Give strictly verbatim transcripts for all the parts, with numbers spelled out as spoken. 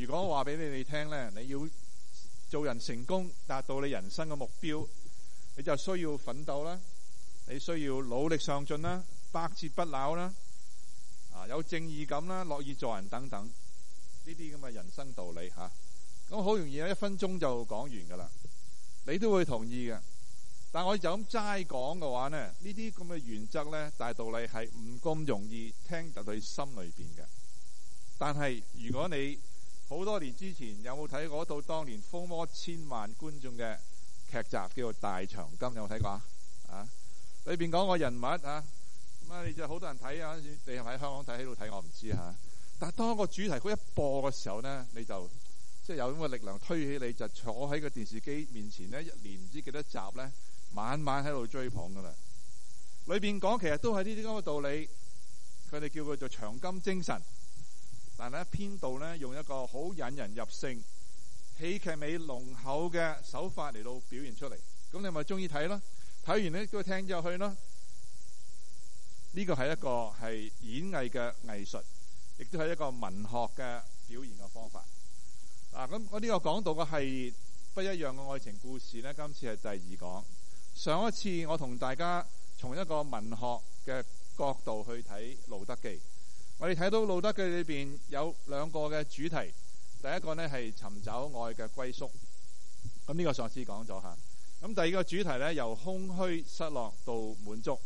果話俾你哋聽咧，你要做人成功，達到你人生嘅目標，你就需要奮鬥啦，你需要努力上進啦，百折不撓啦，啊有正義感啦，樂意助人等等呢啲咁嘅人生道理吓。咁好容易一分鐘就講完噶啦，你都會同意嘅。但我就咁齋講嘅話呢，呢啲咁嘅原則呢，大道理係唔咁容易聽入你心裏邊嘅。但係如果你好多年之前有冇睇過嗰套當年風靡千萬觀眾嘅劇集叫做《大長今》，有冇睇過啊？啊，裏邊講個人物啊，咁啊，你就好多人睇啊，你係咪喺香港睇喺度睇，我唔知吓。但係當個主題曲一播嘅時候呢，你就即係有咁嘅力量推起你，就坐喺個電視機面前呢，一年唔知幾多集呢，晚晚喺度追捧噶啦。裏邊講其實都係呢啲咁嘅道理，佢哋叫佢做長金精神。但係咧編導咧用一個好引人入勝、戲劇味濃厚嘅手法嚟到表現出嚟，咁你咪中意睇咯？睇完咧都聽咗去咯。呢個係一個係演藝嘅藝術，亦都係一個文學嘅表現嘅方法。嗱，咁我呢個講到嘅係不一樣嘅愛情故事咧，今次係第二講。上一次我同大家從一個文學嘅角度去睇《路德記》。我哋睇到《路德記》裏邊有兩個嘅主題，第一個呢係尋找愛嘅歸宿，咁呢個上次講咗吓。咁第二個主題呢，由空虛失落到滿足。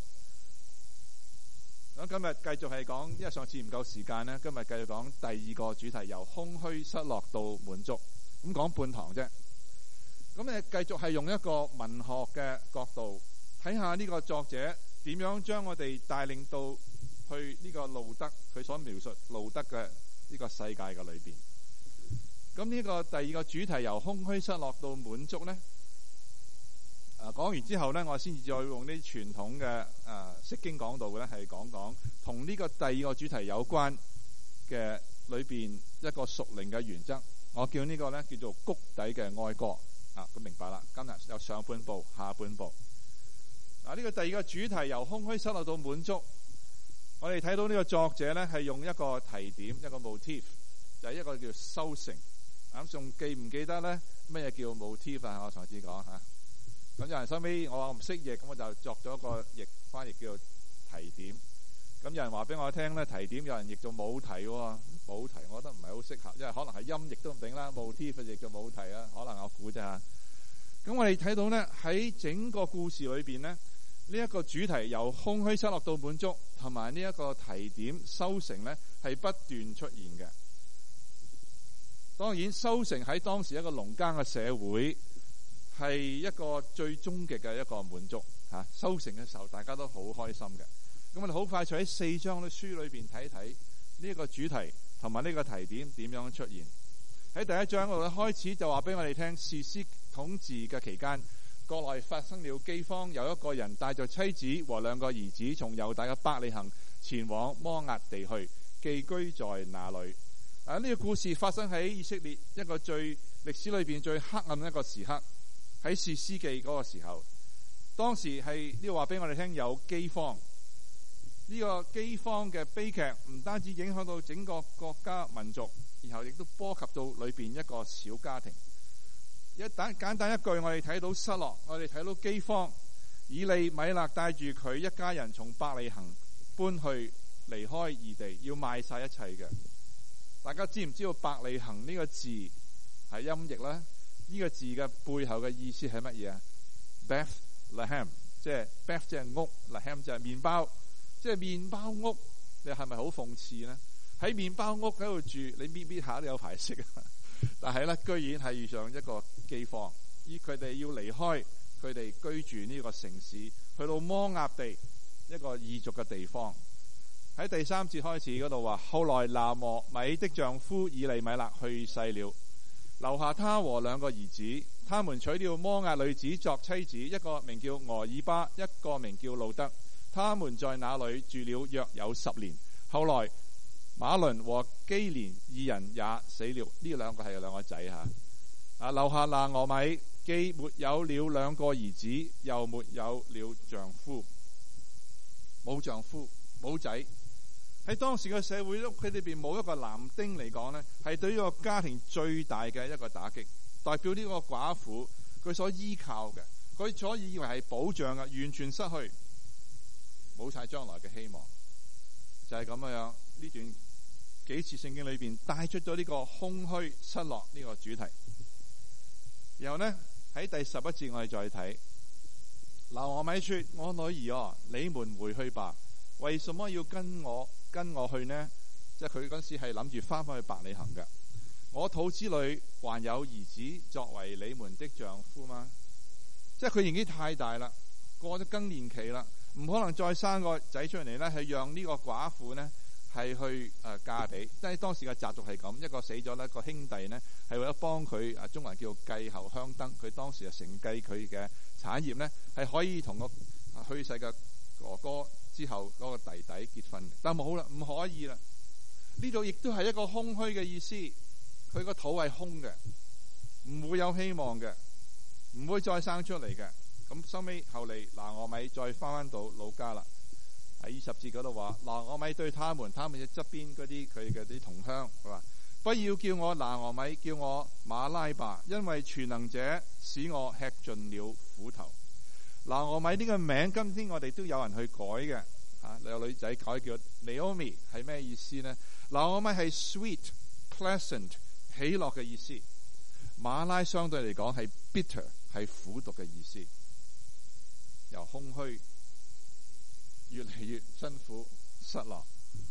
咁今日繼續係講，因為上次唔夠時間呢，今日繼續講第二個主題，由空虛失落到滿足。咁講半堂啫。咁誒繼續係用一個文學嘅角度睇下呢個作者點樣將我哋帶領到去呢個路德佢所描述路德嘅呢個世界嘅裏邊。咁呢個第二個主題由空虛失落到滿足呢，誒講完之後呢，我先至再用啲傳統嘅誒釋經講道嘅咧，係講講同呢個第二個主題有關嘅裏邊一個屬靈嘅原則。我叫呢個呢叫做谷底嘅哀歌啊。咁明白啦。今日有上半部、下半部。嗱，呢個第二個主題由空虛失落到滿足。我哋睇到呢個作者呢係用一個提點，一個 motif， 就係一個叫收成。咁仲記唔記得呢咩叫 motif 啊？我上次講吓。咁有人收尾我話我唔識譯，咁我就作咗個譯翻譯叫做提點。咁有人話俾我聽呢，提點有人譯做冇題喎，冇題我覺得唔係好適合，因為可能係音譯都唔定啦。motif 譯做冇題啊，可能我估啫吓。咁我哋睇到呢喺整個故事裏邊呢，呢一個主題由空虛失落到滿足，同埋呢一個提點收成呢係不斷出現嘅。當然收成喺當時一個農耕嘅社會係一個最終極嘅一個滿足吓。收成嘅時候大家都好開心嘅。咁我哋好快就喺四章嘅書裏邊睇睇呢一個主題同埋呢個提點點樣出現。喺第一章嗰度開始就話俾我哋聽，士師統治嘅期間，國內發生了饑荒，有一個人帶着妻子和兩個兒子從猶大嘅伯利恆前往摩押地去，寄居在那裏。啊，呢個故事發生喺以色列一個最歷史裏邊最黑暗的一個時刻，喺士師記嗰個時候。當時係呢個話俾我哋聽有饑荒，呢個饑荒嘅悲劇唔單止影響到整個國家民族，然後亦都波及到裏邊一個小家庭。一簡簡單一句，我哋睇到失落，我哋睇到饑荒。以利米勒帶住佢一家人從伯利恆搬去離開異地，要賣晒一切嘅。大家知唔知道伯利恆呢個字係音譯咧？呢個字嘅背後嘅意思係乜嘢啊？ Bethlehem， 即係 Beth 即係屋 ，Lehem 就係麵包，即係麵包屋。你係咪好諷刺呢？喺麵包屋喺度住，你搣搣下都有排食啊！但係咧，居然係遇上一個饑荒，而佢哋要離開佢哋居住呢個城市，去到摩押地一個異族嘅地方。喺第三節開始嗰度話，後來拿俄米的丈夫以利米勒去世了，留下他和兩個兒子，他們娶了摩押女子作妻子，一個名叫俄爾巴，一個名叫路德。他們在那裏住了約有十年。後來馬倫和基連二人也死了，呢兩個係兩個仔吓。啊，留下拿俄米既沒有了兩個兒子，又沒有了丈夫，冇丈夫冇仔。 喺當時嘅社會，屋企裏邊冇一個男丁嚟講呢，係對呢個家庭最大嘅一個打擊。代表呢個寡婦佢所依靠嘅，佢所以為係保障嘅，完全失去，冇晒將來嘅希望。就係咁樣，呢段幾次聖經裏邊帶出咗呢個空虛失落呢個主題。然後呢，喺第十一節我哋再睇，拿俄米說：我女兒哦，你們回去吧。為什麼要跟我跟我去呢？即係佢嗰時係諗住翻返去伯利恆嘅。我肚子裏還有兒子作為你們的丈夫嗎？即係佢年紀太大啦，過咗更年期啦，唔可能再生個仔出嚟咧，係讓呢個寡婦呢係去誒、呃、嫁俾。即係當時嘅習俗係咁，一個死咗咧，個兄弟呢係為咗幫佢誒，中國人叫做繼後香燈，佢當時係承繼佢嘅產業呢，係可以同個去世嘅哥哥之後嗰個弟弟結婚。但冇啦，唔可以啦。呢度亦都係一個空虛嘅意思。佢個肚係空嘅，唔會有希望嘅，唔會再生出嚟嘅。咁收尾後嚟，拿俄米再翻翻到老家啦。喺二十節嗰度話，拿俄米對他們，他們嘅側邊嗰啲佢嘅啲同鄉，佢話：不要叫我拿俄米，叫我馬拉吧，因為全能者使我吃盡了苦頭。拿俄米呢個名，今天我哋都有人去改嘅。嚇、啊，有女仔改叫 Naomi， 係咩意思呢？拿俄米係 sweet、pleasant。喜樂嘅意思，馬拉相對嚟講係 bitter， 係苦毒嘅意思。由空虛越嚟越辛苦失落。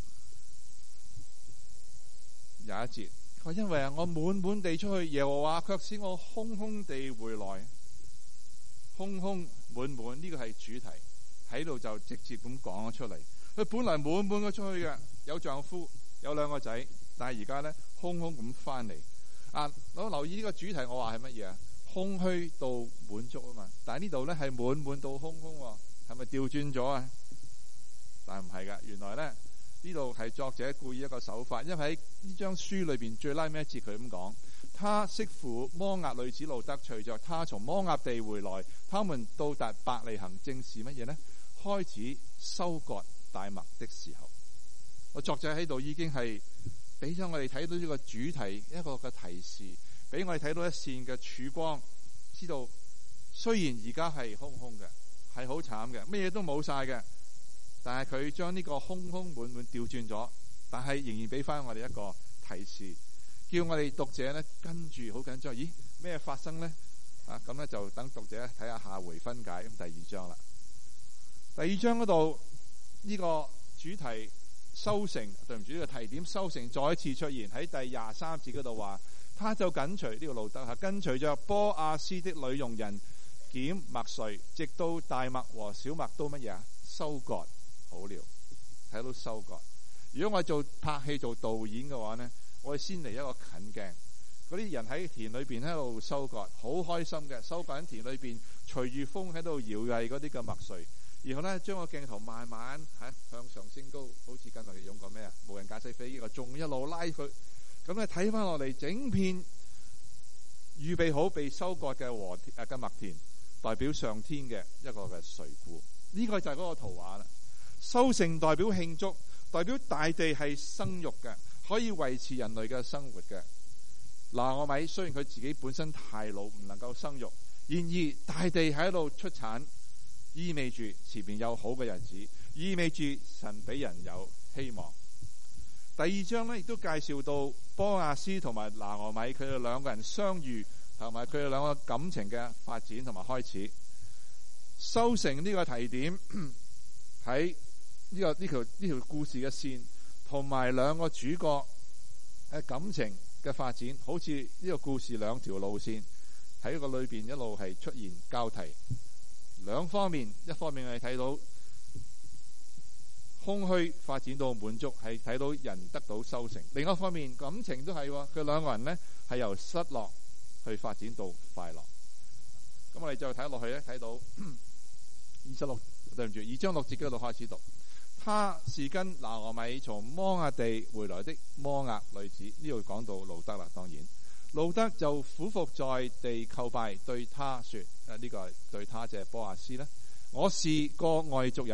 廿一節，佢因為啊，我滿滿地出去，耶和華卻使我空空地回來。空空滿滿呢個係主題，喺度就直接咁講咗出嚟。佢本來滿滿嘅出去嘅，有丈夫，有兩個仔。但係而家咧空空咁翻嚟啊！我留意呢個主題，我話係乜嘢啊？空虛到滿足啊嘛！但係呢度咧係滿滿到空空，係咪調轉咗啊？但係唔係噶，原來咧呢度係作者故意一個手法，因為喺呢張書裏邊最拉尾一節佢咁講：他媳婦摩押女子路得隨着他從摩押地回來，他們到達伯利恆，正是乜嘢呢？開始收割大麥的時候。我作者喺度已經係俾咗我哋睇到呢個主題一個嘅提示，俾我哋睇到一線嘅曙光，知道雖然而家係空空嘅，係好慘嘅，乜嘢都冇晒嘅，但係佢將呢個空空滿滿調轉咗，但係仍然俾翻我哋一個提示，叫我哋讀者咧跟住好緊張，咦咩發生呢？啊咁咧就等讀者睇下下回分解。咁第二章啦，第二章嗰度呢個主題。收成，對唔住，呢個提點收成再一次出現喺第廿三節嗰度話，他就緊隨呢個路得，跟隨着波阿斯的女傭人撿麥穗，直到大麥和小麥都乜嘢啊？收割好了，睇到收割。如果我做拍戲做導演嘅話呢，我哋先嚟一個近鏡，嗰啲人喺田裏邊喺度收割，好開心嘅，收割喺田裏邊，隨住風喺度搖曳嗰啲嘅麥穗。然後咧，將個鏡頭慢慢喺向上升高，好似剛才用過咩啊？無人駕駛飛機個仲一路拉佢，咁咧睇翻落嚟，整片預備好被收割嘅禾誒嘅麥田，代表上天嘅一個嘅垂顧。呢、這個就係嗰個圖畫啦。收成代表慶祝，代表大地係生育嘅，可以維持人類嘅生活嘅。拿俄米雖然佢自己本身太老，唔能夠生育，然而大地喺度出產。意味住前面有好嘅日子，意味住神俾人有希望。第二章咧亦都介紹到波亞斯同埋拿俄米佢哋兩個人相遇，同埋佢哋兩個感情嘅發展同埋開始。收成呢個提點喺呢、這個呢條呢條故事嘅線，同埋兩個主角嘅感情嘅發展，好似呢個故事兩條路線喺個裏邊一路係出現交替。兩方面，一方面我哋睇到空虛發展到滿足，係睇到人得到收成；另一方面，感情都係佢兩個人呢係由失落去發展到快樂。咁我哋再睇落去咧，睇到二十六，對唔住，二章六節嗰度開始讀。他是跟拿俄米從摩押地回來的摩押女子，呢度講到路得啦，當然。路得就俯伏在地叩拜，對他說：誒、啊、呢、這個係對他即係波阿斯呢，我是個外族人，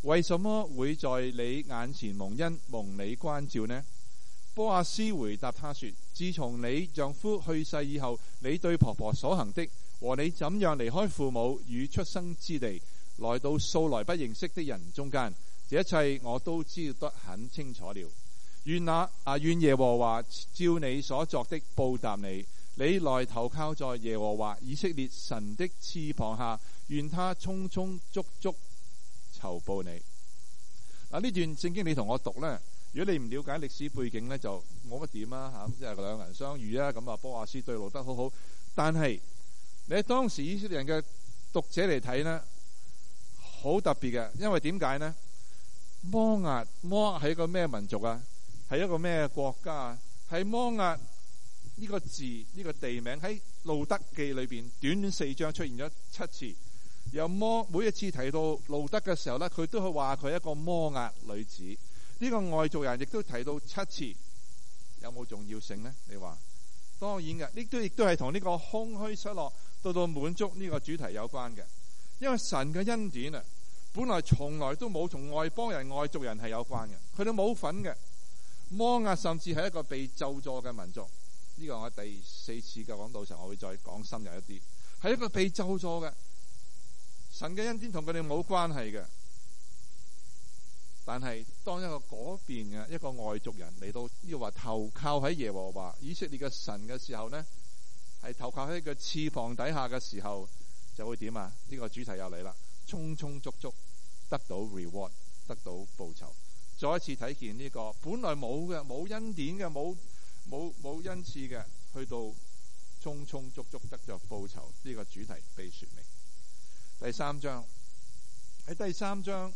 為什麼會在你眼前蒙恩蒙你關照呢？波阿斯回答他說：自從你丈夫去世以後，你對婆婆所行的，和你怎樣離開父母與出生之地，來到素來不認識的人中間，這一切我都知道得很清楚了。願那啊願耶和華照你所作的報答你，你來投靠在耶和華以色列神的翅膀下，願他充充足足酬報你。嗱，呢段聖經你同我讀呢，如果你唔了解歷史背景呢，就冇乜點啊吓，即係兩人相遇啊，咁啊波阿斯對路得好好。但係你喺當時以色列人嘅讀者嚟睇呢，好特別嘅，因為點解呢？摩押，摩押係一個咩民族啊？係一個咩國家啊？係摩押呢個字呢、呢個地名喺路得記裏邊短短四章出現咗七次。由摩每一次提到路得嘅時候咧，佢都係話佢係一個摩押女子。呢、呢個外族人亦都提到七次，有冇重要性呢？你話當然嘅，呢都亦都係同呢個空虛失落到到滿足呢個主題有關嘅。因為神嘅恩典啊，本來從來都冇同外邦人、外族人係有關嘅，佢哋冇份嘅。摩押甚至係一個被咒詛嘅民族，呢、這個我第四次嘅講道時候，我會再講深入一啲，係一個被咒詛嘅。神嘅恩典同佢哋冇關係嘅，但係當一個嗰邊嘅一個外族人嚟到要話投靠喺耶和華以色列嘅神嘅時候呢，係投靠喺個翅膀底下嘅時候，就會點啊？呢、這個主題又嚟啦，充充足足得到 reward， 得到報酬。再一次睇見呢個本來冇嘅、冇恩典嘅、冇冇冇恩賜嘅，去到充充足足得着報酬，呢個主題被說明。第三章喺第三章，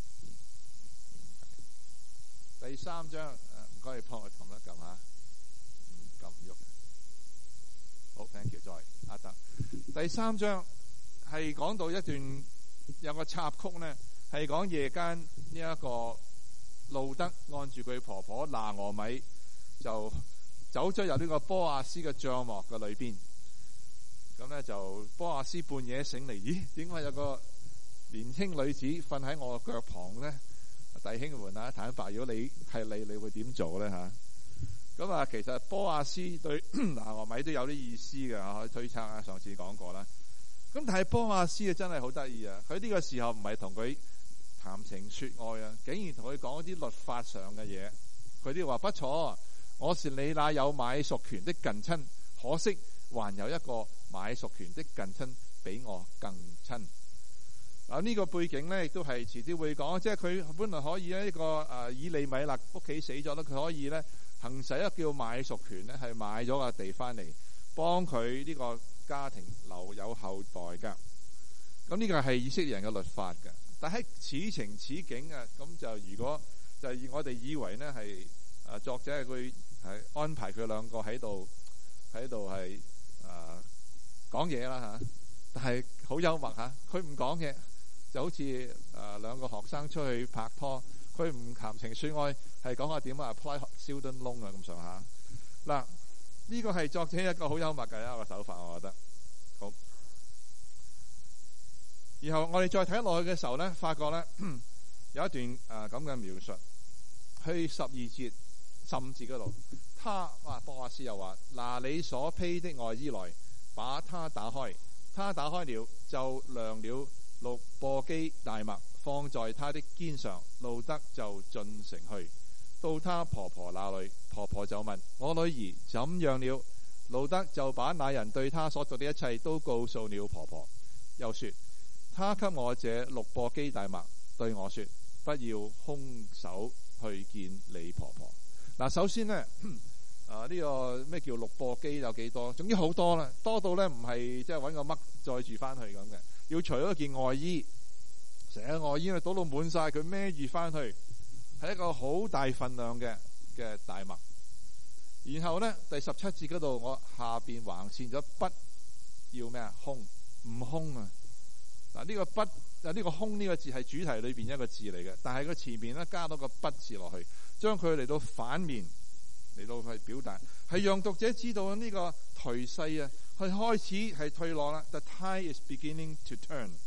第三章唔該，你幫我撳一撳下，撳唔喐。好 ，thank you，再阿德。第三章係講到一段有個插曲呢，係講夜間呢一個。路得按住佢婆婆拿俄米就走咗入呢個波阿斯嘅帳幕嘅裏邊，咁咧就波阿斯半夜醒嚟，咦？點解有個年輕女子瞓喺我嘅腳旁咧？弟兄們啊，坦白，如果你係你，你會點做咧吓？咁啊，其實波阿斯對拿俄米都有啲意思嘅，可以推測啊。上次講過啦。咁但係波阿斯啊，真係好得意啊！佢呢個時候唔係同佢談情說愛啊，竟然同佢講一啲律法上嘅嘢。佢啲話不錯，我是你那有買贖權的近親，可惜還有一個買贖權的近親比我更親。嗱，呢個背景咧，亦都係遲啲會講，即係佢本來可以咧，呢個誒以利米勒屋企死咗咧，佢可以咧行使一個叫買贖權咧，係買咗個地翻嚟，幫佢呢個家庭留有後代噶。咁呢個係以色列人嘅律法嘅。但係此情此景啊，咁就如果就我哋以為呢係啊作者係佢係安排佢兩個喺度喺度係啊講嘢啦吓，但係好幽默吓，佢唔講嘢，就好似啊兩個學生出去拍拖，佢唔談情說愛，係講下點啊 apply Sheldon Long 啊咁上下。嗱，呢個係作者一個好幽默嘅一個手法，我覺得好。然後我哋再睇落去嘅時候咧，發覺咧有一段誒咁嘅描述，去十二節、十五節嗰度，他哇波阿斯又話：拿你所披的外衣來，把它打開。他打開了，就量了六簸箕大麥，放在他的肩上。路得就進城去，到他婆婆那裏，婆婆就問：我女兒怎樣了？路得就把那人對他所做的一切都告訴了婆婆，又說：他給我這六簸箕大麥，對我說：不要空手去見你婆婆。嗱，首先呢，啊呢、這個咩叫六簸箕有幾多？總之好多啦，多到咧唔係即係搵個嘜載住翻去咁嘅，要除咗件外衣，成個外衣咧倒到滿晒，佢孭住翻去，係一個好大份量嘅嘅大麥。然後咧第十七節嗰度，我下邊橫線咗不要咩啊空，唔空啊！嗱，呢個不啊呢個空呢個字係主題裏邊一個字嚟嘅，但係佢前面咧加多個不字落去，將佢嚟到反面嚟到去表達，係讓讀者知道呢個頹勢啊，係開始係退落啦。The tide is beginning to turn，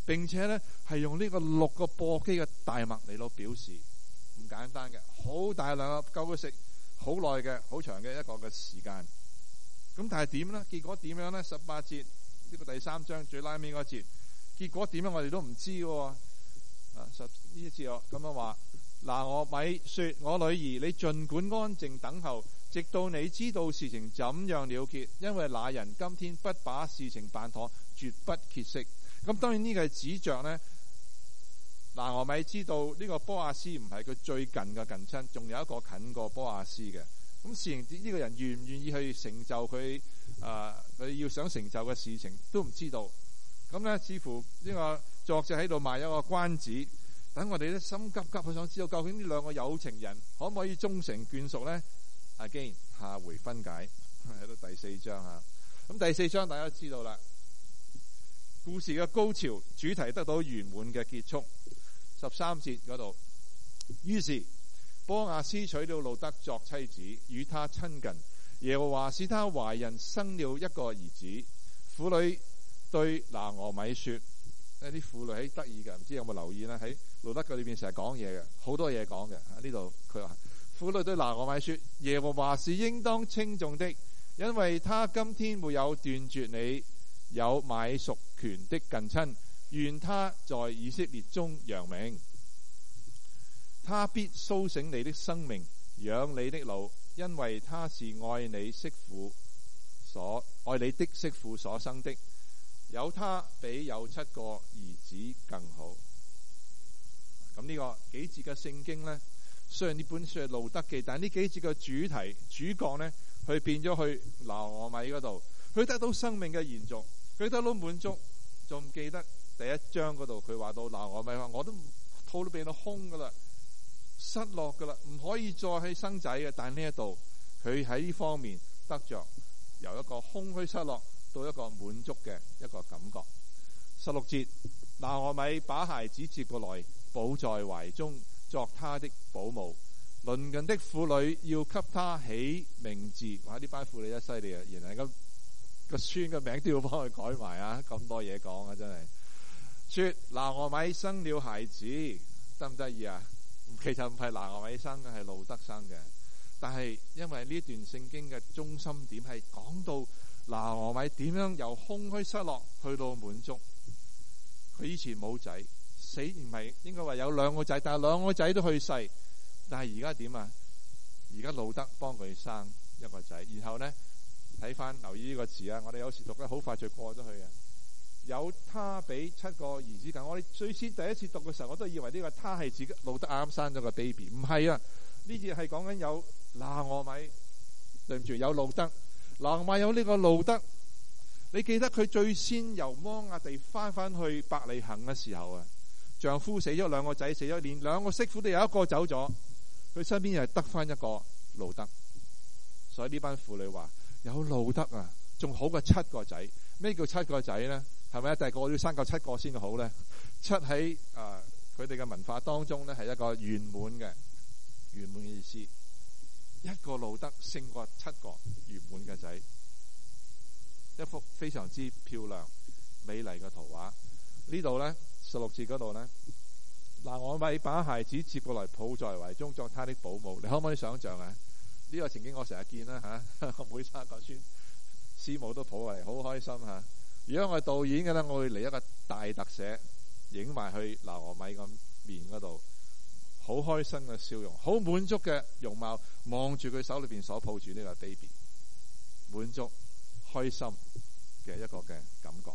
並且咧係用呢個六個簸箕嘅大麥嚟到表示，唔簡單嘅，好大量嘅，夠佢食好耐嘅、好長嘅一個嘅時間。咁但係點咧？結果點樣咧？十八節呢個第三章最拉尾嗰節，結果點樣我哋都唔知嘅。啊，十呢一節我咁樣話。拿俄米說：我女兒，你盡管安靜等候，直到你知道事情怎樣了結，因為那人今天不把事情辦妥，絕不歇息。咁當然呢個係指着呢，拿俄米知道呢個波亞斯唔係佢最近嘅近親，仲有一個近過波亞斯嘅。咁事情呢個人願唔願意去成就佢啊佢要想成就嘅事情都唔知道。咁呢，似乎呢個作者喺度賣一個關子。等我哋咧心急急，佢想知道究竟呢兩個有情人可唔可以終成眷屬呢？ Again， 下回分解喺到第四章吓。咁第四章大家知道啦，故事嘅高潮主題得到圓滿嘅結束。十三節嗰度，於是波亞斯娶了路得作妻子，與他親近。耶和華使他懷孕，生了一個兒子。婦女對拿俄米說，呢啲婦女喺得意嘅，唔知有冇留意呢？喺路得記裏邊成日講嘢嘅，好多嘢講嘅。呢度佢話婦女對拿俄米說：耶和華是應當稱頌的，因為他今天沒有斷絕你有買贖權的近親，願他在以色列中揚名。他必蘇醒你的生命，養你的老，因為他是愛你媳婦所愛你的媳婦所生的。有他比有七個兒子更好。咁呢個幾節嘅聖經呢，雖然呢本書係路得記，但係呢幾節嘅主題主角呢，佢變咗去拿俄米嗰度，佢得到生命嘅延續，佢得到滿足。仲記得第一章嗰度，佢話到拿俄米話：我都肚都變到空噶啦，失落噶啦，唔可以再去生仔嘅。但係呢一度，佢喺呢方面得着由一個空虛失落到一個滿足嘅一個感覺。十六節，拿俄米把孩子接過來，抱在懷中，作他的保姆。鄰近的婦女要給他起名字。哇！呢班婦女真犀利啊！原來咁個孫嘅名都要幫佢改埋啊！咁多嘢講啊，真係。說拿俄米生了孩子，得唔得意啊？其實唔係拿俄米生嘅，係路得生嘅。但係因為呢段聖經嘅中心點係講到拿俄米點樣由空虛失落去到滿足。佢以前冇仔，死唔係應該話有兩個仔，但係兩個仔都去世。但係而家點啊？而家路得幫佢生一個仔，然後呢，睇翻留意呢個字啊！我哋有時讀得好快就過咗去啊。有他比七個兒子更。我哋最先第一次讀嘅時候，我都以為呢個他係自己路得啱生咗個 baby， 唔係啊！呢節係講緊有拿俄米，對唔住，有路得。拿俄米有呢個路得，你記得佢最先由摩押地翻翻去伯利恆嘅時候啊，丈夫死咗，兩個仔死咗，連兩個媳婦都有一個走咗，佢身邊又係得翻一個路得。所以呢班婦女話有路得啊，仲好過七個仔。咩叫七個仔呢？係咪啊？第個個要生夠七個先好呢？七喺啊佢哋嘅文化當中呢，係一個圓滿嘅圓滿嘅意思。一個路得勝過七個圓滿嘅仔，一幅非常之漂亮美麗嘅圖畫。呢度呢，十六節嗰度呢，拿俄米把孩子接過來，抱在懷中，作他的保姆。你可唔可以想象啊？呢、這個情景我成日見啦吓，我每生個孫師母都抱嚟，好開心吓。如果我係導演嘅咧，我會嚟一個大特寫，影埋去拿俄米個面嗰度，好開心嘅笑容，好滿足嘅容貌，望住佢手裏邊所抱住呢個 baby， 滿足開心嘅一個嘅感覺。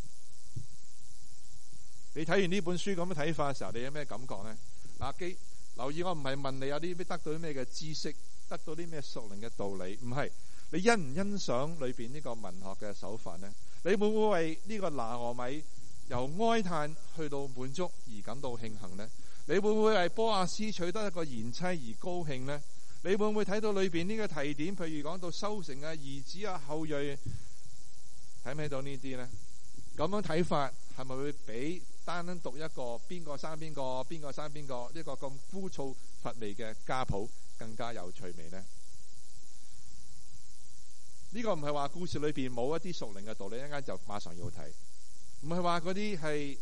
你睇完呢本書咁樣睇法嘅時候，你有咩感覺呢？嗱，記留意，我唔係問你有啲咩得到啲咩嘅知識，得到啲咩屬靈嘅道理，唔係，你欣唔欣賞裏邊呢個文學嘅手法呢？你會唔會為呢個拿俄米由哀嘆去到滿足而感到慶幸呢？你會唔會為波亞斯取得一個賢妻而高興呢？你會唔會睇到裏邊呢個提點，譬如講到收成啊、兒子啊、後裔，睇唔睇到呢啲呢？咁樣睇法係咪會比單單讀一個邊個生邊個、邊個生邊個呢個咁枯燥乏味嘅家譜更加有趣味呢？呢個唔係話故事裏邊冇一啲屬靈嘅道理，一陣間就馬上要睇。唔係話嗰啲係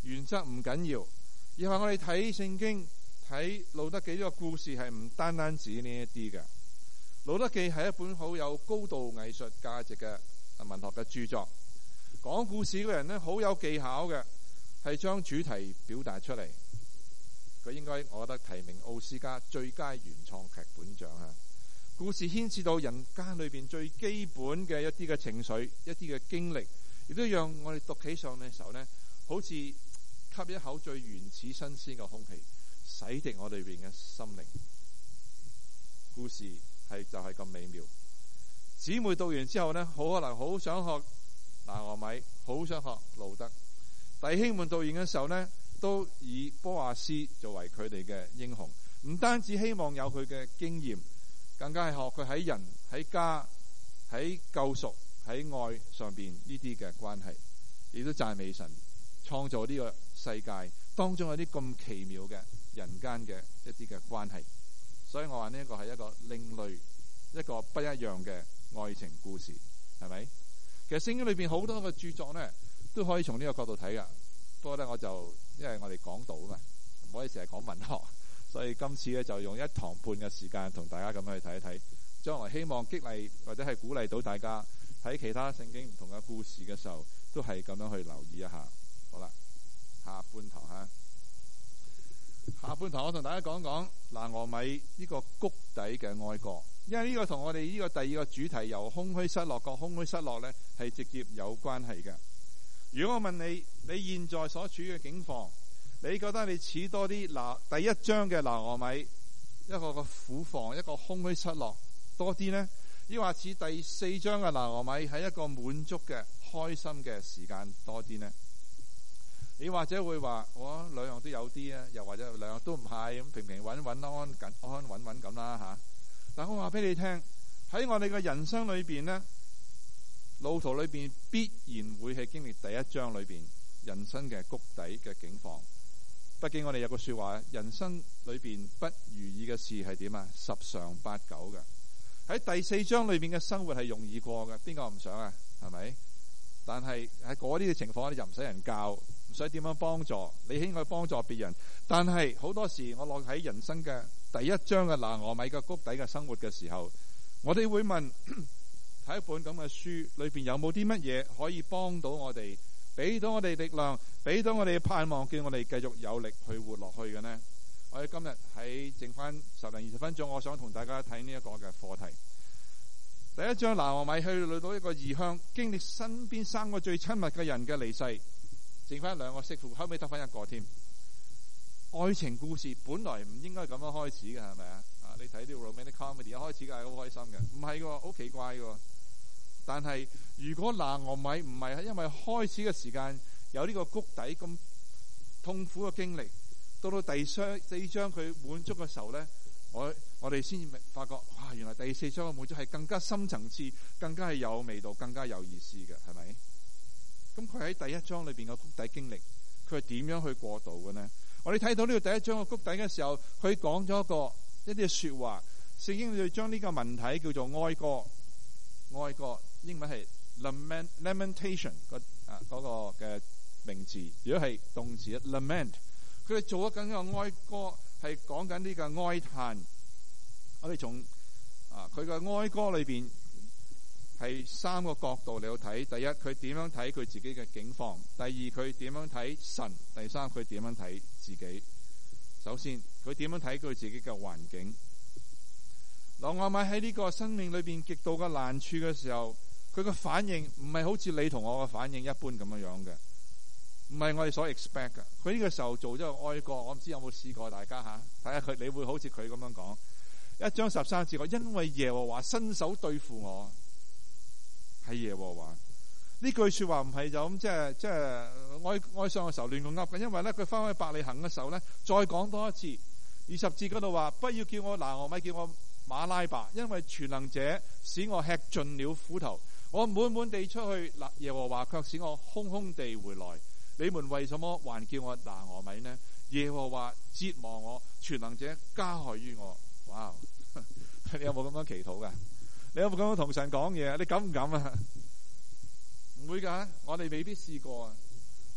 原則唔緊要，而係我哋睇聖經睇路德記呢個故事係唔單單止呢一啲嘅。路德記係一本好有高度藝術價值嘅文學嘅著作，講故事嘅人呢，好有技巧嘅，係將主題表達出嚟。佢應該我覺得提名奧斯卡最佳原創劇本獎啊！故事牽涉到人間裏邊最基本嘅一啲嘅情緒，一啲嘅經歷，亦都讓我哋讀起上嘅時候呢，好似吸一口最原始新鮮嘅空氣，洗滌我哋裏邊嘅心靈。故事係就係咁美妙。姊妹讀完之後呢，好可能好想學拿俄米，好想學路德。弟兄們讀完嘅時候呢，都以波阿斯作為佢哋嘅英雄，唔單止希望有佢嘅經驗，更加係學佢喺人、喺家、喺救贖、喺愛上邊呢啲嘅關係，亦都讚美神創造呢個世界當中有啲咁奇妙嘅人間嘅一啲嘅關係。所以我話呢一個係一個另類、一個不一樣嘅愛情故事，係咪？其實聖經裏邊好多嘅著作呢，都可以從呢個角度睇噶。不過咧，我就因為我哋講道啊嘛，唔可以成日講文學，所以今次咧就用一堂半嘅時間同大家咁樣去睇一睇。將來希望激勵或者係鼓勵到大家睇其他聖經唔同嘅故事嘅時候，都係咁樣去留意一下。好啦，下半堂吓，下半堂我同大家講講拿俄米呢個谷底嘅哀歌，因為呢個同我哋呢個第二個主題由空虛失落個空虛失落咧係直接有關係嘅。如果我問你，你現在所處嘅境況，你覺得你似多啲嗱第一章嘅拿俄米一個個苦況，一個空虛失落多啲呢？抑或似第四章嘅拿俄米係一個滿足嘅開心嘅時間多啲呢？你或者會話我兩樣都有啲啊，又或者兩樣都唔係咁平平穩穩安安緊安安穩穩咁啦吓。但我話俾你聽，喺我哋嘅人生裏邊呢，路途裏邊必然會係經歷第一章裏邊人生嘅谷底嘅境況。畢竟我哋有個說話，人生裏邊不如意嘅事係點啊？十常八九嘅。喺第四章裏邊嘅生活係容易過嘅，邊個唔想啊？係咪？但係喺嗰啲嘅情況，你就唔使人教，唔使點樣幫助，你應該幫助別人。但係好多時我落喺人生嘅第一章嘅拿俄米嘅谷底嘅生活嘅時候，我哋會問。睇一本咁嘅書，裏邊有冇啲乜嘢可以幫到我哋，俾到我哋力量，俾到我哋盼望，叫我哋繼續有力去活落去嘅呢？我哋今日喺剩翻十零二十分鐘，我想同大家睇呢一個嘅課題。第一章拿俄米去到一個異鄉，經歷身邊三個最親密嘅人嘅離世，剩翻兩個媳婦，後尾得翻一個添。愛情故事本來唔應該咁樣開始嘅，係咪啊？啊，你睇啲 romantic comedy 一開始梗係好開心嘅，唔係嘅，好奇怪嘅。但係如果拿俄米唔係因為開始嘅時間有呢個谷底咁痛苦嘅經歷，到到第四四章佢滿足嘅時候咧，我我哋先發覺哇，原來第四章嘅滿足係更加深層次，更加係有味道，更加有意思嘅，係咪？咁佢喺第一章裏邊嘅谷底經歷，佢係點樣去過渡嘅呢？我哋睇到呢個第一章嘅谷底嘅時候，佢講咗一個一啲嘅說話，聖經就將呢個文體叫做哀歌，哀歌。英文係 lament lamentation 個啊嗰個嘅名字，如果係動詞 lament， 佢哋做咗緊個哀歌，係講緊呢個哀嘆。我哋從啊佢嘅哀歌裏邊係三個角度嚟到睇：第一，佢點樣睇佢自己嘅境況；第二，佢點樣睇神；第三，佢點樣睇自己。首先，佢點樣睇佢自己嘅環境？拿俄米喺呢個生命裏邊極度嘅難處嘅時候，佢嘅反應唔係好似你同我嘅反應一般咁樣樣嘅，唔係我哋所 expect 嘅。佢呢個時候做咗個哀歌，我唔知有冇試過，大家吓睇下佢，你會好似佢咁樣講。一章十三節，我因為耶和華伸手對付我，係耶和華。呢句說話唔係就咁，即係即係哀哀傷嘅時候亂咁噏嘅，因為咧佢翻去伯利恆嘅時候咧，再講多一次二十節嗰度話，不要叫我拿俄米，叫我馬拉巴，因為全能者使我吃盡了苦頭。我滿滿地出去，耶和華卻使我空空地回來。你們為什麼還叫我拿俄米呢？耶和華折磨我，全能者加害於我。哇！你有冇咁樣祈禱噶？你有冇咁樣同神講嘢？你敢唔敢啊？唔會噶，我哋未必試過啊。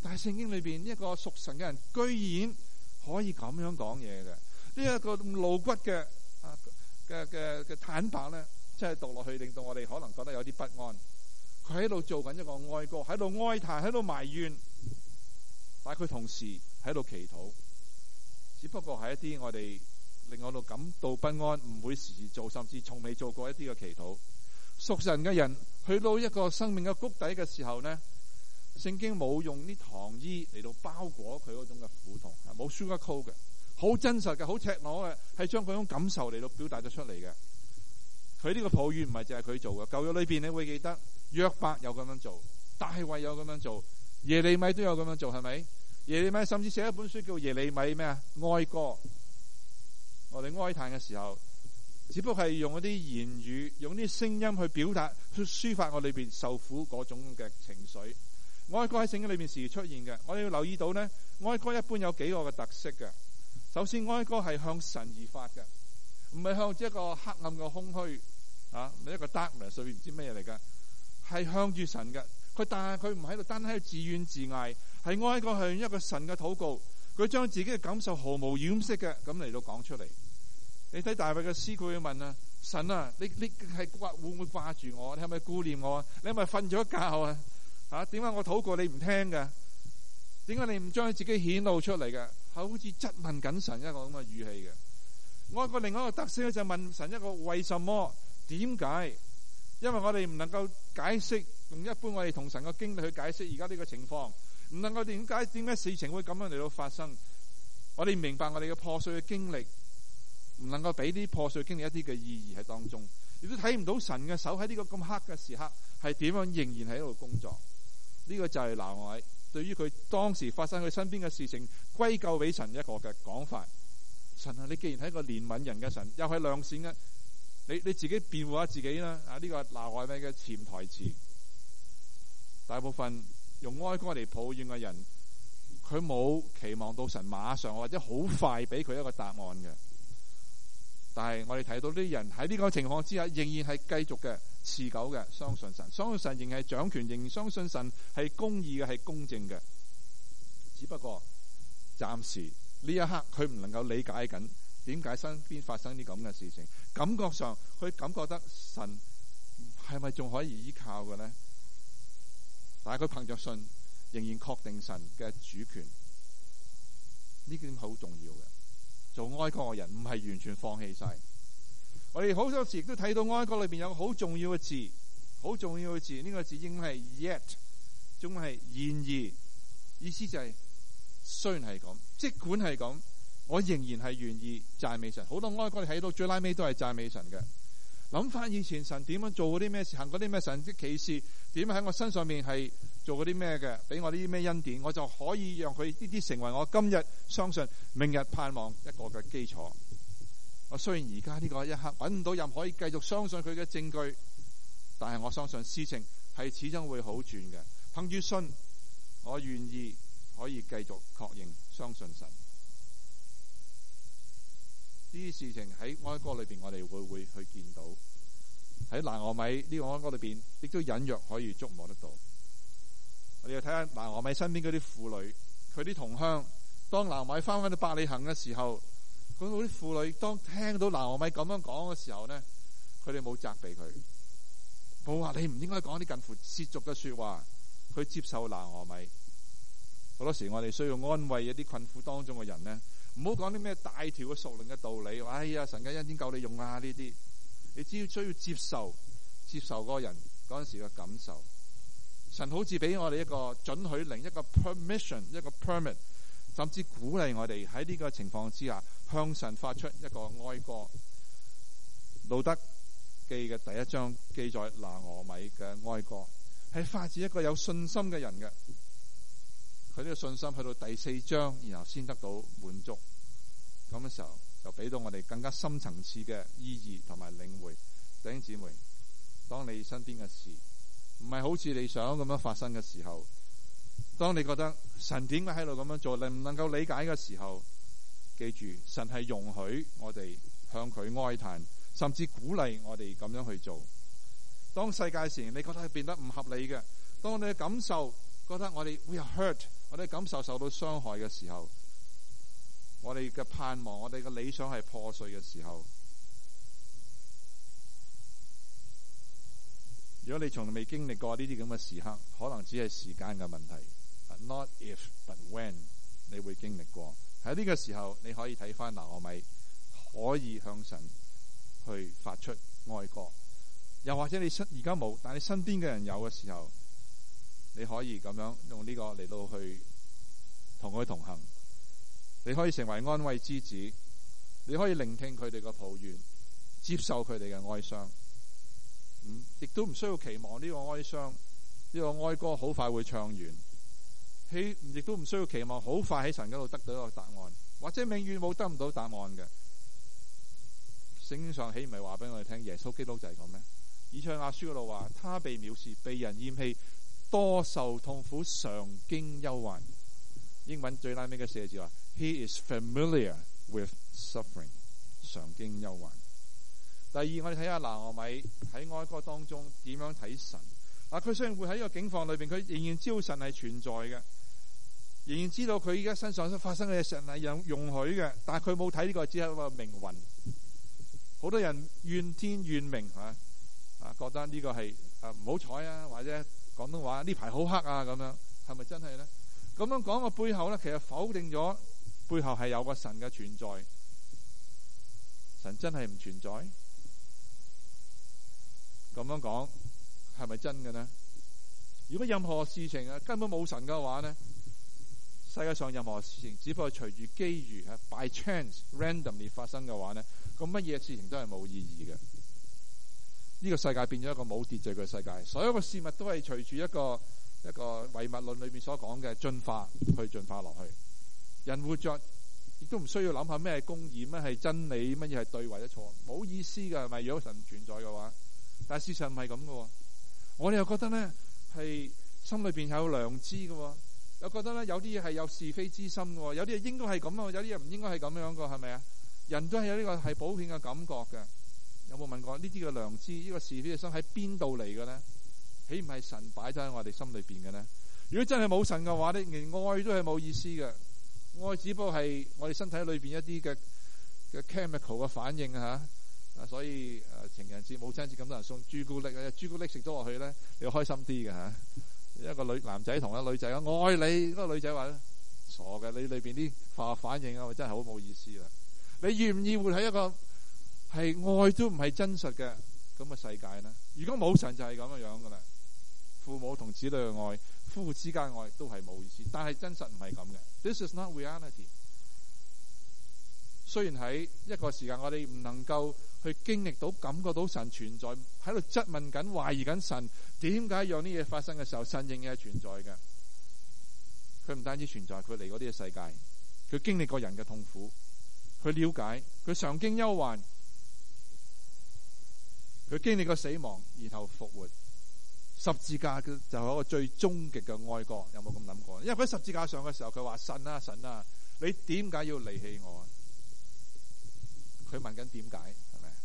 但係聖經裏邊一個屬神嘅人，居然可以咁樣講嘢嘅，呢一個露骨嘅啊嘅嘅嘅坦白咧，真係讀落去令到我哋可能覺得有啲不安。佢喺度做緊一個哀歌，喺度哀嘆，喺度埋怨，但係佢同時喺度祈禱，只不過係一啲我哋令我哋感到不安，唔會時時做，甚至從未做過一啲嘅祈禱。屬神嘅人去到一個生命嘅谷底嘅時候呢，聖經冇用啲糖衣嚟到包裹佢嗰種嘅苦痛，冇 sugar coat 嘅，好真實嘅，好赤裸嘅，係將嗰種感受嚟到表達咗出嚟嘅。佢呢個抱怨唔係淨係佢做嘅，舊約裏邊你會記得約伯有咁樣做，大衛有咁樣做，耶利米都有咁樣做，係咪？耶利米甚至寫一本書叫耶利米咩啊？哀歌。我哋哀嘆嘅時候，只不過係用一啲言語，用啲聲音去表達，去抒發我裏邊受苦嗰種嘅情緒。哀歌喺聖經裏邊時時出現嘅，我哋要留意到呢，哀歌一般有幾個嘅特色嘅。首先，哀歌係向神而發嘅，唔係向一個黑暗嘅空虛啊，一個 darkness 上面唔知咩嚟㗎，係向住神嘅。佢但係佢唔喺度單喺度自怨自艾，係哀歌向一個神嘅禱告，佢將自己嘅感受毫無掩飾嘅咁嚟到講出嚟。你睇大衛嘅詩，佢會問啊，神啊，你你係掛會唔會掛住我？你係咪顧念我啊？你係咪瞓咗覺啊？啊，點解我禱告你唔聽嘅？點解你唔將自己顯露出嚟嘅？係好似質問緊神一個咁嘅語氣嘅。我一個另外一個特色咧，就問神一個為什麼？點解？因為我哋唔能夠解釋，用一般我哋同神嘅經歷去解釋而家呢個情況，唔能夠點解點解事情會咁樣嚟到發生？我哋明白我哋嘅破碎嘅經歷，唔能夠俾啲破碎經歷一啲嘅意義喺當中，亦都睇唔到神嘅手喺呢個咁黑嘅時刻係點樣仍然喺度工作。呢、這個就係拿俄米對於佢當時發生佢身邊嘅事情歸咎俾神一個嘅講法。神啊，你既然係一個憐憫人嘅神，又係良善嘅，你你自己辯護下自己啦。啊，呢、這個拿俄米嘅潛台詞。大部分用哀歌嚟抱怨嘅人，佢冇期望到神馬上或者好快俾佢一個答案嘅。但係我哋睇到啲人喺呢個情況之下，仍然係繼續嘅持久嘅相信神，相信神仍係掌權，仍然相信神係公義嘅，係公正嘅。只不過暫時呢一刻佢唔能夠理解緊點解身邊發生啲咁嘅事情，感覺上佢感覺得神係咪仲可以依靠嘅呢？但係佢憑着信，仍然確定神嘅主權，呢點好重要嘅。做哀歌嘅人唔係完全放棄晒。我哋好多時亦都睇到哀歌裏邊有個好重要嘅字，好重要嘅字，呢、這個字應該係 yet， 中文係然而，意思就係、是、雖然係咁，即管係咁，我仍然係願意讚美神。好多哀歌你睇到最拉尾都係讚美神嘅。諗翻以前神點樣做嗰啲咩事，行嗰啲咩神蹟奇事，點喺我身上面係做嗰啲咩嘅，俾我啲咩恩典，我就可以讓佢呢啲成為我今日相信、明日盼望一個嘅基礎。我雖然而家呢個一刻揾唔到任何可以繼續相信佢嘅證據，但係我相信事情係始終會好轉嘅。憑住信，我願意可以繼續確認相信神。呢啲事情喺哀歌裏邊，我哋會會去見到。喺拿俄米呢個哀歌裏邊，亦都隱約可以觸摸得到。我哋要睇下拿俄米身邊嗰啲婦女，佢啲同鄉。當拿俄米翻返到伯利恆嘅時候，嗰啲婦女當聽到拿俄米咁樣講嘅時候呢，佢哋冇責備佢，冇話你唔應該講啲近乎褻瀆嘅說話，去接受拿俄米。好多時我哋需要安慰一啲困苦當中嘅人呢，唔好講啲咩大條嘅屬靈嘅道理，哎呀，神嘅恩典夠你用啊！呢啲你只要需要接受，接受嗰個人嗰陣時嘅感受。神好似俾我哋一個准許令，一個 permission， 一個 permit， 甚至鼓勵我哋喺呢個情況之下向神發出一個哀歌。路德記嘅第一章記載拿俄米嘅哀歌，係發自一個有信心嘅人嘅。佢呢個信心去到第四章，然後先得到滿足。咁嘅時候就俾到我哋更加深層次嘅意義同埋領會。弟兄姊妹，當你身邊嘅事唔係好似你想咁樣發生嘅時候，當你覺得神點解喺度咁樣做，你唔能夠理解嘅時候，記住神係容許我哋向佢哀嘆，甚至鼓勵我哋咁樣去做。當世界時你覺得係變得唔合理嘅，當你嘅感受覺得我哋 we are hurt， 我哋感受受到傷害嘅時候，我哋嘅盼望，我哋嘅理想係破碎嘅時候，如果你從未經歷過呢啲咁嘅時刻，可能只係時間嘅問題。Not if, but when， 你會經歷過。喺呢個時候，你可以睇翻拿俄米，可以向神去發出哀歌。又或者你身而家冇，但係你身邊嘅人有嘅時候，你可以咁樣用呢個嚟到去同佢同行。你可以成為安慰之子，你可以聆聽佢哋嘅抱怨，接受佢哋嘅哀傷。嗯，亦都唔需要期望呢個哀傷，呢個哀歌好快會唱完。希亦都唔需要期望好快喺神嗰度得到一個答案，或者永遠冇得唔到答案嘅。聖經上豈唔係話俾我哋聽，耶穌基督就係咁咩？以賽亞書嗰度話，他被藐視，被人厭棄，多受痛苦，常經憂患。英文最拉尾嘅四字話 He is familiar with suffering， 常經憂患。第二，我哋睇下拿俄米喺哀歌當中點樣睇神。啊，佢雖然會喺呢個境況裏邊，佢仍然知道神係存在嘅，仍然知道佢而家身上發生嘅嘢神係容容許嘅，但係佢冇睇呢個只係一個命運。好多人怨天怨命吓，啊覺得呢個係啊唔好彩啊，或者廣東話呢排好黑啊咁樣，係咪真係咧？咁樣講嘅背後咧，其實否定咗背後係有個神嘅存在。神真係唔存在？咁樣講係咪真嘅呢？如果任何事情啊根本冇神嘅話呢，世界上任何事情只不過隨住機遇啊 by chance randomly 發生嘅話呢，咁乜嘢事情都係冇意義嘅。呢個世界變咗一個冇秩序嘅世界，所有嘅事物都係隨住一個一個唯物論裏面所講嘅進化去進化落去。人活着亦都唔需要諗下咩係公義，咩係真理，乜嘢係對或者錯，冇意思㗎，係咪？如果神唔存在嘅話，但係事實唔係咁嘅。我哋又覺得咧係心裏邊有良知嘅，又覺得咧有啲嘢係有是非之心嘅，有啲嘢應該係咁啊，有啲嘢唔應該係咁樣嘅，係咪啊？人都係有呢個係普遍嘅感覺嘅。有冇問過呢啲嘅良知，呢個是非嘅心喺邊度嚟嘅咧？豈唔係神擺咗喺我哋心裏邊嘅咧？如果真係冇神嘅話咧，連愛都係冇意思嘅。愛只不過係我哋身體裏邊一啲嘅嘅 chemical 嘅反應啊吓，啊所以誒、呃、情人節、母親節咁多人送朱古力啊，朱古力食咗落去咧，你要開心啲嘅吓。一個女男仔同一個女仔講愛你，嗰、那個女仔話咧傻嘅，你裏邊啲化學反應啊，真係好冇意思啦。你願唔願意活喺一個係愛都唔係真實嘅咁嘅世界呢？如果冇神就係咁嘅樣噶啦，父母同子女嘅愛，夫婦之間愛都係冇意思，但係真實唔係咁嘅。This is not reality。雖然喺一個時間我哋唔能夠去經歷到、感覺到神存在，喺度質問緊、懷疑緊神點解讓呢嘢發生嘅時候，神仍然係存在嘅。佢唔單止存在，佢嚟過呢個世界，佢經歷過人嘅痛苦，佢了解，佢常經憂患，佢經歷過死亡，然後復活。十字架就係一個最終極嘅哀歌，有冇咁諗過？因為佢喺十字架上嘅時候，佢話神啊神啊，你點解要離棄我啊？佢問緊點解，係咪？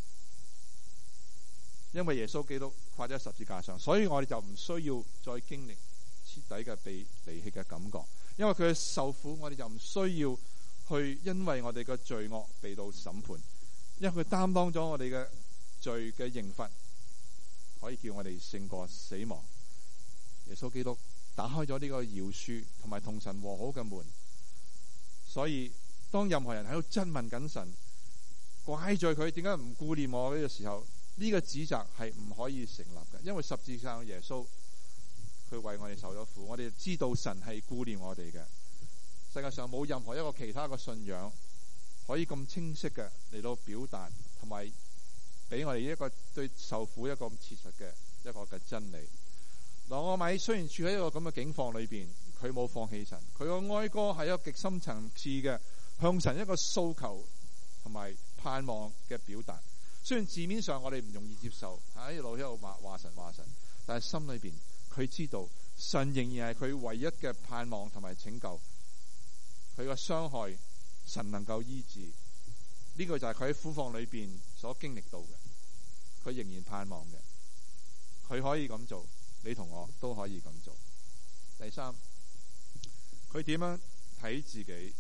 因為耶穌基督掛咗喺十字架上，所以我哋就唔需要再經歷徹底嘅被離棄嘅感覺。因為佢受苦，我哋就唔需要去因為我哋嘅罪惡被到審判，因為佢擔當咗我哋嘅罪嘅刑罰，可以叫我哋勝過死亡。耶穌基督打開咗呢個饒恕同埋同神和好嘅門，所以當任何人喺度質問緊神，怪罪佢點解唔顧念我呢個時候，呢個指責係唔可以成立嘅。因為十字架耶穌佢為我哋受咗苦，我哋知道神係顧念我哋嘅。世界上冇任何一個其他嘅信仰可以咁清晰嘅嚟到表達，同埋俾我哋一個對受苦一個咁切實嘅一個嘅真理。拿俄米雖然處喺一個咁嘅境況裏邊，佢冇放棄神，佢個哀歌係一個極深層次嘅向神一個訴求同埋盼望嘅表達。雖然字面上我哋唔容易接受，喺一路一路話話神話神，但係心裏邊佢知道神仍然係佢唯一嘅盼望同埋拯救。佢個傷害神能夠醫治，呢個就係佢喺苦況裏邊所經歷到嘅。佢仍然盼望嘅，佢可以咁做，你同我都可以咁做。第三， 佢點樣睇自己，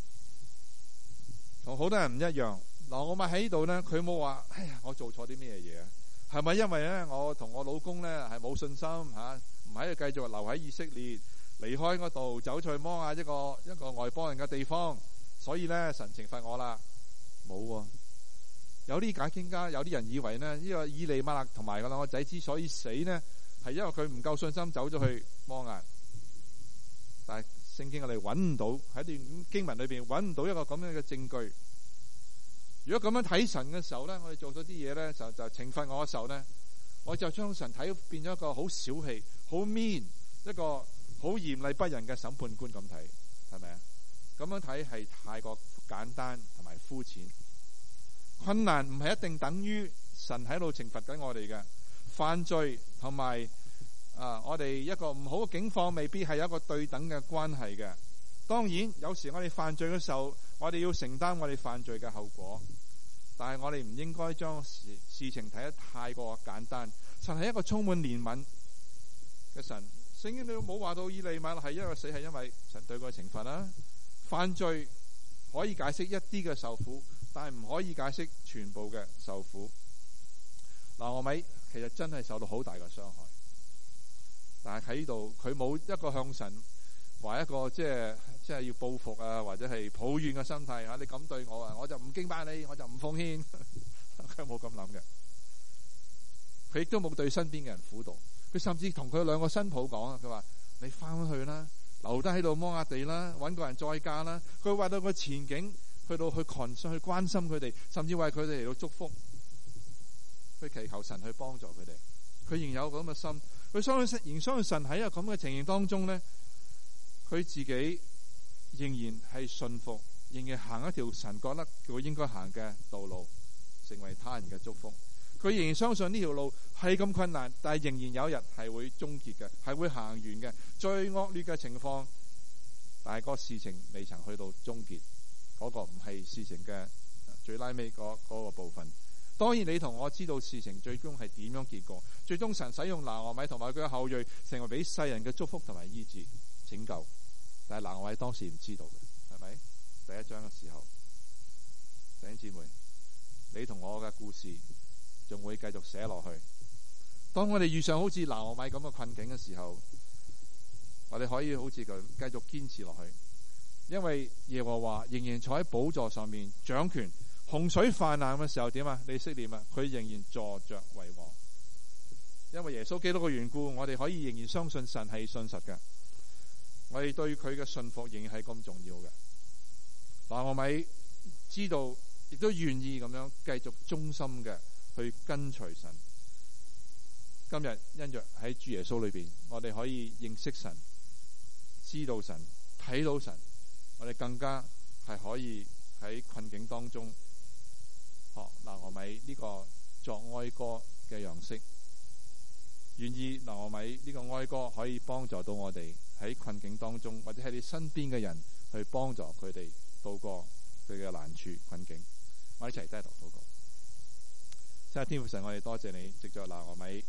同好多人唔一樣。嗱，我咪喺呢度咧，佢冇話，哎呀，我做錯啲咩嘢啊？係咪因為咧，我同我老公咧係冇信心吓，唔喺度繼續留喺以色列，離開嗰度走去摩亞一個一個外邦人嘅地方，所以咧神懲罰我啦？冇喎。有啲解經家，有啲人以為呢，呢個以利瑪勒同埋個兩個仔之所以死呢，係因為佢唔夠信心走咗去摩亞。但係聖經我哋揾唔到，喺段經文裏邊揾唔到一個咁樣嘅證據。如果咁樣睇神嘅時候呢，我哋做咗啲嘢呢，就就懲罰我嘅時候呢，我就將神睇變咗一個好小氣、好 mean， 一個好嚴厲不仁嘅審判官咁睇，係咪啊？咁樣睇係太過簡單同埋膚淺。困難唔係一定等於神喺度懲罰緊我哋嘅犯罪，同埋啊我哋一個唔好嘅境況，未必係有一個對等嘅關係嘅。當然有時我哋犯罪嘅時候，我哋要承擔我哋犯罪嘅後果，但係我哋唔應該將事事情睇得太過簡單。神係一個充滿憐憫嘅神，聖經你冇話到以利瑪勒係因為死係因為神對佢嘅懲罰啦。犯罪可以解釋一啲嘅受苦，但係唔可以解釋全部嘅受苦。拿俄米其實真係受到好大嘅傷害，但係喺呢度佢冇一個向神話一個即係即係要報復啊，或者係抱怨嘅心態啊！你咁對我啊，我就唔敬拜你，我就唔奉獻。佢冇咁諗嘅，佢亦都冇對身邊嘅人苦毒。佢甚至同佢兩個新抱講啊，佢話你翻去啦，留低喺度摩亞地啦，搵個人再嫁啦。佢為到個前景，去到去關心去關心佢哋，甚至為佢哋嚟到祝福，去祈求神去幫助佢哋。佢仍有咁嘅心，佢相信仍相信神喺一個咁嘅情形當中咧，佢自己仍然係信服，仍然行一條神覺得佢應該行嘅道路，成為他人嘅祝福。佢仍然相信呢條路係咁困難，但係仍然有一日係會終結嘅，係會行完嘅。最惡劣嘅情況，但係個事情未曾去到終結，嗰個唔係事情嘅最拉尾嗰嗰個部分。當然你同我知道事情最終係點樣結果，最終神使用拿俄米同埋佢嘅後裔成為俾世人嘅祝福同埋醫治拯救，但係拿俄米當時唔知道嘅，係咪？第一章嘅時候，弟兄姊妹，你同我嘅故事仲會繼續寫落去。當我哋遇上好似拿俄米咁嘅困境嘅時候，我哋可以好似佢繼續堅持落去，因為耶和華仍然坐喺寶座上面掌權。洪水泛濫嘅時候點啊？以色列啊，佢仍然坐着為王。因為耶穌基督嘅緣故，我哋可以仍然相信神係信實嘅。我哋對佢嘅信服仍然係咁重要嘅。拿俄米知道，亦都願意咁樣繼續忠心嘅去跟隨神。今日因着喺主耶穌裏邊，我哋可以認識神、知道神、睇到神，我哋更加係可以喺困境當中學拿俄米呢個作哀歌嘅樣式。願意拿俄米呢個哀歌可以幫助到我哋喺困境當中，或者喺你身邊嘅人去幫助佢哋度過佢嘅難處困境。我一齊低頭禱告。真係天父神，我哋多謝你，藉着拿俄米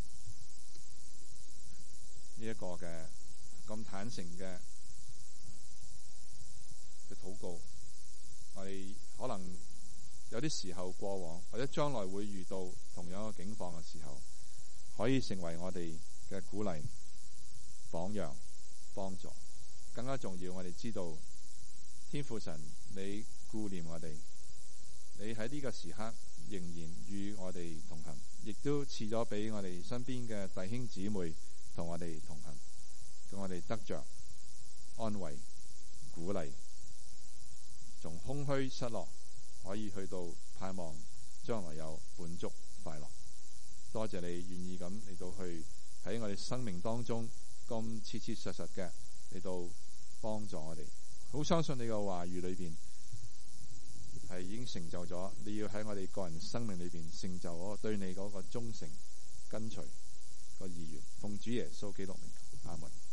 呢一個嘅咁坦誠嘅嘅禱告，我哋可能有啲時候過往或者將來會遇到同樣嘅境況嘅時候，可以成為我哋嘅鼓勵、榜樣、幫助。更加重要，我哋知道天父神你顧念我哋，你喺呢個時刻仍然與我哋同行，亦都賜咗俾我哋身邊嘅弟兄姊妹同我哋同行，咁我哋得着安慰、鼓勵，從空虛失落可以去到盼望將來有滿足快樂。多謝你願意咁嚟到去喺我哋生命當中咁切切實實嘅嚟到幫助我哋。好相信你嘅話語裏邊係已經成就咗，你要喺我哋個人生命裏邊成就我對你嗰個忠誠跟隨個意願。奉主耶穌基督名求，阿門。